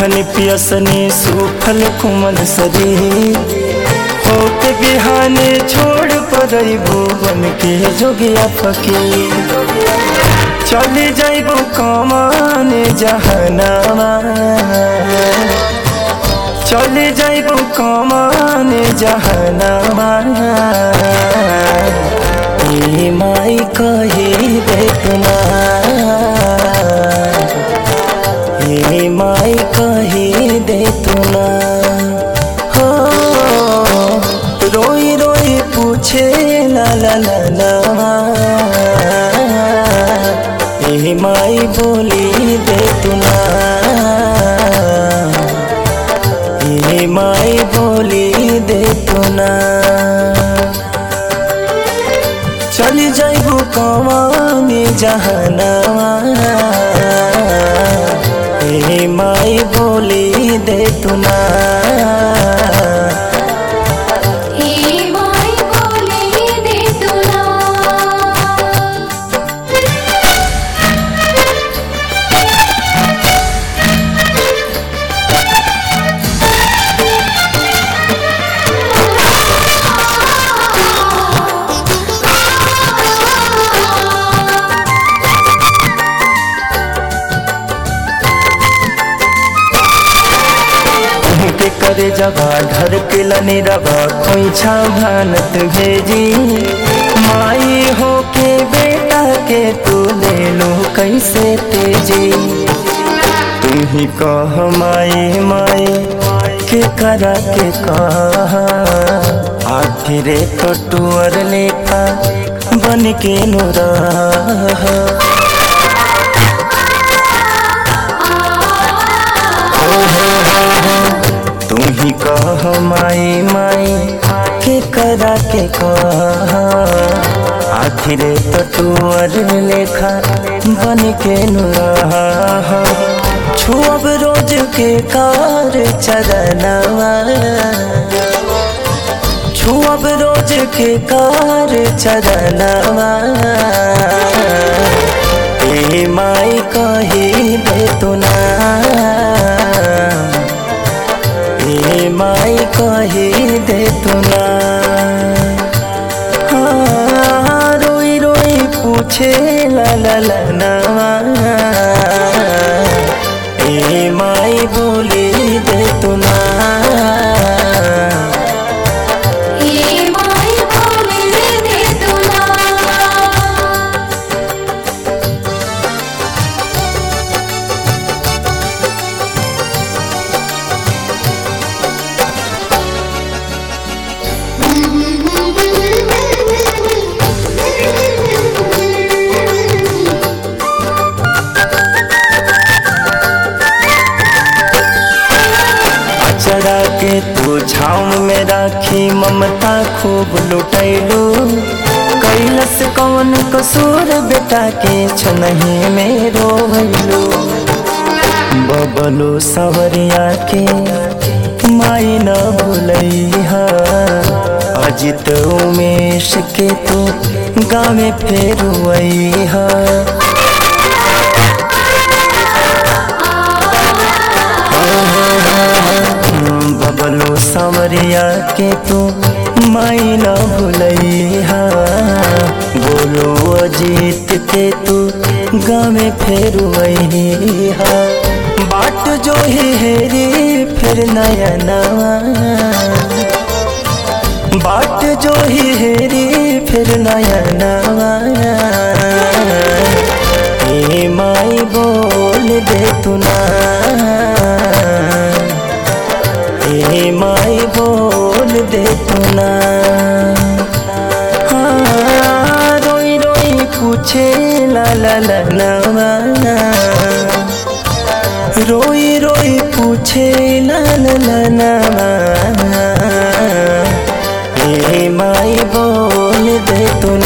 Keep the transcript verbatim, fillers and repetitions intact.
भूखन पियसनी सूफल कुमल शरीर होके बिहाने छोड़ पड़ई भुवन के जोगिया फकीर चली जाइबो कमान जहनामा चली जाइबो कमान जहनामा ए माई कही देतना ए माई कही देतना हो रोई रोई पूछे ला ला ला ला ए माई बोली देतना ए माई बोली देतना चली जाइबो कमाने जहनामा ए माई बोली देतना करे जगह ढर के लने रवा खोइछा भानत भेजी माई हो के बेटा के तू ले लो कैसे तेजी तुम ही कह माई माई के करा के कहा आखिरे तो टूअर लेखा बन के नुरा तुम ही कह माई माई के करा के कहा आखिरे तो टूअर लेखा बन के नुरा छुअब रोज के कार चरनवा छुअब रोज के कार चरनवा ए माई कही देतना ए माई कही देतना हाँ रोई रोई पूछे ला ला ला ना ए माई बोली देतना चढ़ा के तू छाँव में राखी ममता खूब लुटैलू कैलस कौन कसूर बेटा के छनही में रोवैलू बबलू सवरिया के माई न भूलैहा अजित उमेश के तू गाँव में फेर वैहा बबलू सावरिया के तू माई न भूलैहा बोलो अजीत के तू गाँव फेर वैहा बाट जो ही हेरी फिर नयनवा बाट जो ही हेरी फिर नयनवा ए माई बोल देतना ए माई बोल देतना हाँ रोई रोई पूछे ला ला ला ना रोई रोई पूछे ला ला ला ना ए माई बोल देतना।